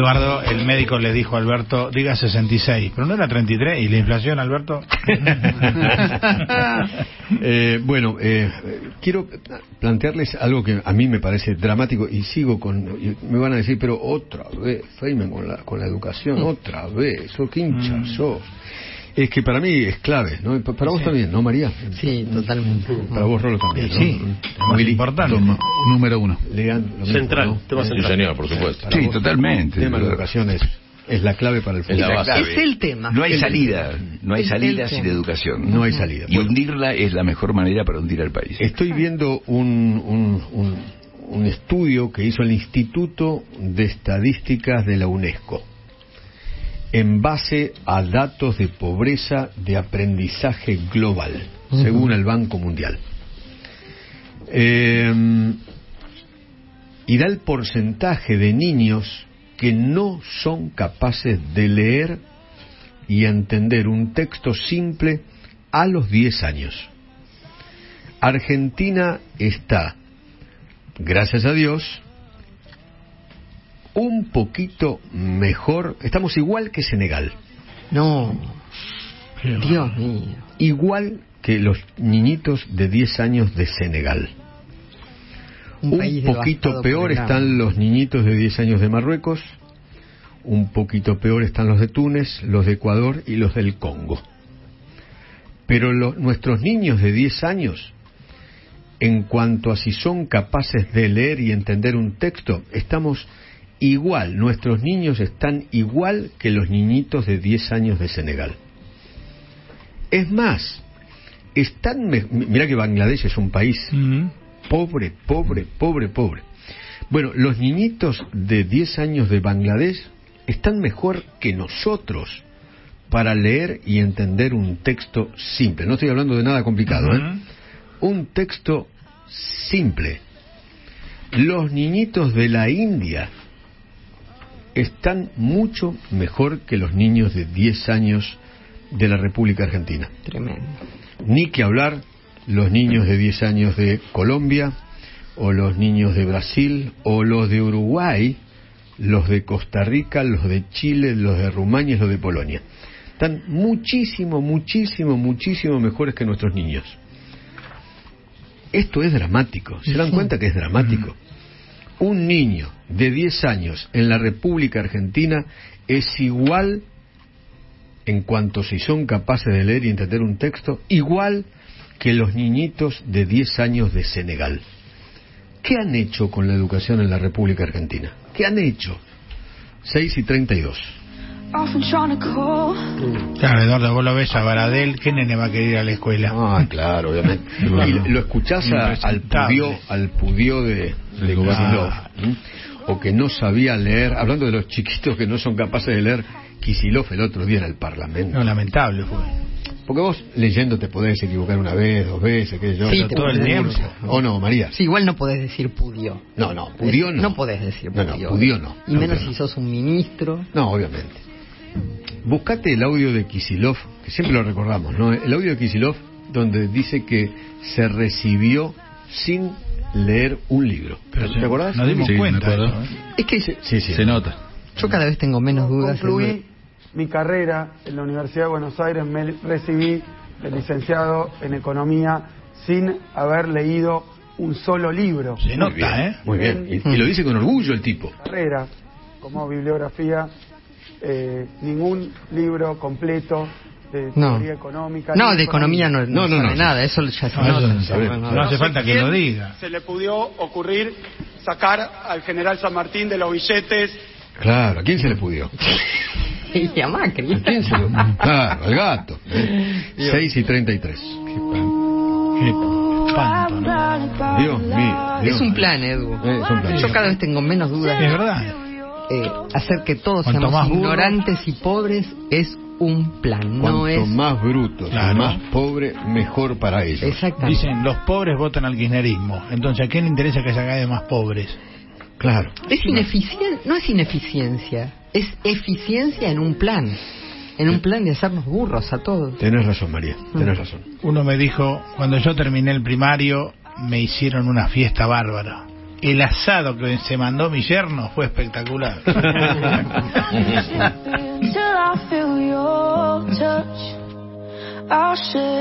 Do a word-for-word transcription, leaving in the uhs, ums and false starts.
Eduardo, el médico le dijo a Alberto, diga sesenta y seis, pero no era treinta y tres, ¿y la inflación, Alberto? eh, bueno, eh, quiero plantearles algo que a mí me parece dramático, y sigo con... Me van a decir, pero otra vez, Feynman con la, con la educación, otra vez, ¿o qué hincha mm. sos? Es que para mí es clave, ¿no? Para vos sí. también, ¿no, María? Sí, totalmente. Para vos, Rolo, también, ¿no? Sí, muy importante. Toma, número uno. Lean lo central, mismo, ¿no? tema central. Sí, señor, por supuesto. Para sí, vos, totalmente. El tema de la educación es, es la clave para el futuro. Es, la es el tema. No hay el salida, tema. no hay es salida sin educación. No hay salida. Y bueno, hundirla es la mejor manera para hundir al país. Estoy viendo un, un, un, un estudio que hizo el Instituto de Estadísticas de la UNESCO, en base a datos de pobreza de aprendizaje global, uh-huh. según el Banco Mundial. Eh, y da el porcentaje de niños que no son capaces de leer y entender un texto simple a los diez años. Argentina está, gracias a Dios, un poquito mejor, estamos igual que Senegal. No, Dios mío. Igual que los niñitos de diez años de Senegal. Un, un poquito peor están los niñitos de diez años de Marruecos, un poquito peor están los de Túnez, los de Ecuador y los del Congo. Pero lo, nuestros niños de diez años, en cuanto a si son capaces de leer y entender un texto, estamos igual, nuestros niños están igual que los niñitos de diez años de Senegal. Es más, están, me, mirá que Bangladesh es un país uh-huh. pobre, pobre, pobre, pobre. Bueno, los niñitos de diez años de Bangladesh están mejor que nosotros para leer y entender un texto simple. No estoy hablando de nada complicado, uh-huh. ¿eh? Un texto simple. Los niñitos de la India están mucho mejor que los niños de diez años de la República Argentina. Tremendo. Ni que hablar los niños de diez años de Colombia, o los niños de Brasil, o los de Uruguay, los de Costa Rica, los de Chile, los de Rumania y los de Polonia. Están muchísimo, muchísimo, muchísimo mejores que nuestros niños. Esto es dramático. ¿Se dan cuenta que es dramático? Un niño de diez años en la República Argentina es igual, en cuanto si son capaces de leer y entender un texto, igual que los niñitos de diez años de Senegal. ¿Qué han hecho con la educación en la República Argentina? ¿Qué han hecho? seis y treinta y dos. Claro, Eduardo, vos lo ves a Baradel, ¿qué nene va a querer ir a la escuela? Ah, claro, obviamente. Y lo escuchás a, al pudió, al pudió de, de Kicillof, ¿eh? O que no sabía leer, hablando de los chiquitos que no son capaces de leer, Kicillof el otro día en el Parlamento. No, lamentable fue. Porque vos leyendo te podés equivocar una vez, dos veces, qué sé yo. Sí, todo el tiempo. ¿O no, María? Sí, igual no podés decir pudió. No, no, pudió no. No podés decir pudió. No, no, pudió no. Y menos si sos un ministro. No, obviamente. Buscate el audio de Kicillof, que siempre lo recordamos, ¿no? El audio de Kicillof, donde dice que se recibió sin leer un libro. Pero ¿Te sí, acordás? Nos dimos sí, cuenta. Eso, ¿eh? Es que sí, sí, sí. Se nota. Yo cada vez tengo menos dudas. Concluí en... mi carrera en la Universidad de Buenos Aires, me recibí de licenciado en Economía sin haber leído un solo libro. Se nota, muy bien, ¿eh? Muy bien. Y, y lo dice con orgullo el tipo. Carrera, como bibliografía, eh, ningún libro completo de no. teoría económica. No, de economía no, no, no, no sabe nada, eso ya se no, nota. Eso no, no, no hace falta que lo diga. Se le pudo ocurrir sacar al general San Martín de los billetes. Claro, ¿a quién se le pudió? Y a Macri. ¿A quién se le... Claro, al gato. seis y treinta y tres. Qué espanto. Qué espanto, ¿no? Dios mío. Dios es un mío. plan, Edu. Eh, es un plan. Yo cada vez tengo menos dudas. Es verdad. Eh, hacer que todos Cuanto seamos más burro, ignorantes y pobres es un plan, Cuanto no es... más brutos, Claro. más pobre, mejor para ellos. Exactamente. Dicen, los pobres votan al kirchnerismo. Entonces, ¿a quién le interesa que se haga de más pobres? Claro. Es ineficiencia, no es ineficiencia, es eficiencia en un plan, en un plan de hacernos burros a todos. Tenés razón, María, tenés razón. Uno me dijo, cuando yo terminé el primario, me hicieron una fiesta bárbara. el asado que se mandó mi yerno fue espectacular.